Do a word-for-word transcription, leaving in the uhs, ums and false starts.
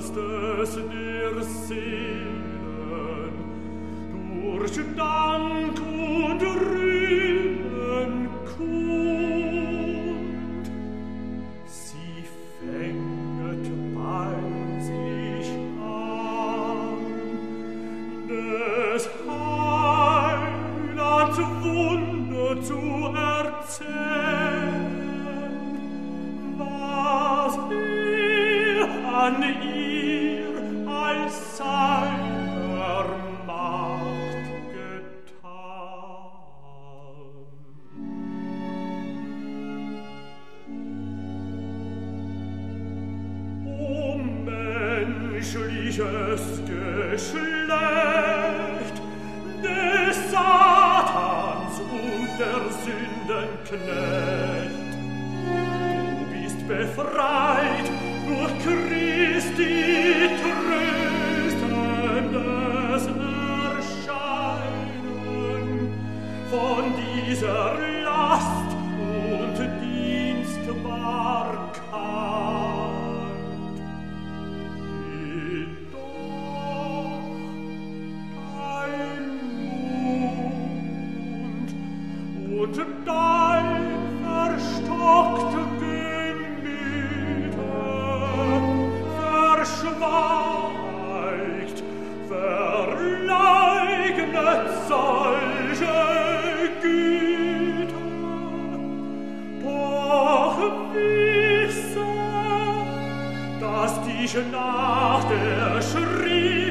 Innerstes der Seelen durch Dank und Rühmen kund. Sie fänget bei sich an, des Heilands Wunder zu erzählen, was er an ihr als seiner Macht getan. O menschliches Geschlecht des Satans und der Sündenknecht, du bist befreit durch Christi tröstendes Erscheinen von dieser Last und Dienstbarkeit. Jedoch dein Mund und dein verstockte Gemüter verschweigt, verleugnet solche Güter. Doch wisse, dass dich nach der Schrift